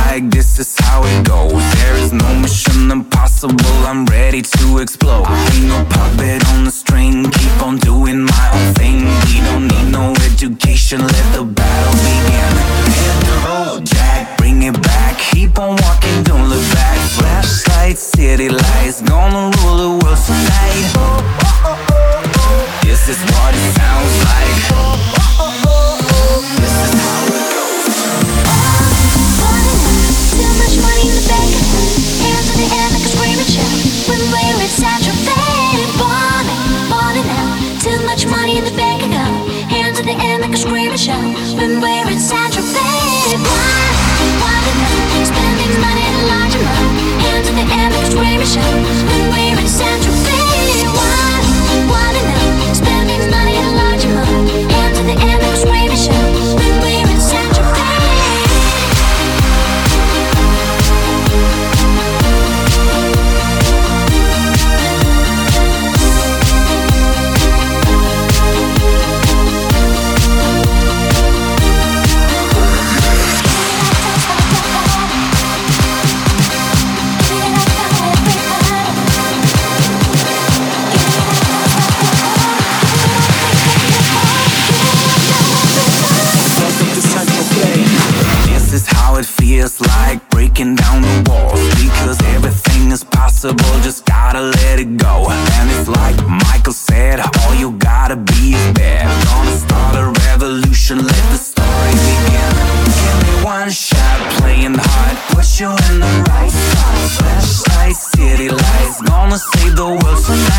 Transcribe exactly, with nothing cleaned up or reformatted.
like this is how it goes. There is no mission impossible, I'm ready to explode. I ain't no puppet on the string, keep on doing my own thing. We don't need no education, let the battle begin. Hit the road, Jack, bring it back. Keep on walking, don't look back. Flashlights, city lights, gonna rule the world tonight. This is what it sounds like. This is how it goes. Too much money in the bank, hands in the air like a screaming shout. When we're in Central Bay, balling, balling out. Too much money in the bank account, hands in the air like a screaming shout. When we're in Central Bay, balling, balling out. Spending money in a large amount, hands in the air like a screaming shout. When we're in Central Bay, balling, balling out. Spending money in a large amount, hands in the air like a screaming shout. When we're in Central Bay. Feels like breaking down the walls, because everything is possible, just gotta let it go. And it's like Michael said, all you gotta be is there. Gonna start a revolution, let the story begin. Give me one shot, playing hard, put you in the right spot. Flashlights, city lights, gonna save the world tonight.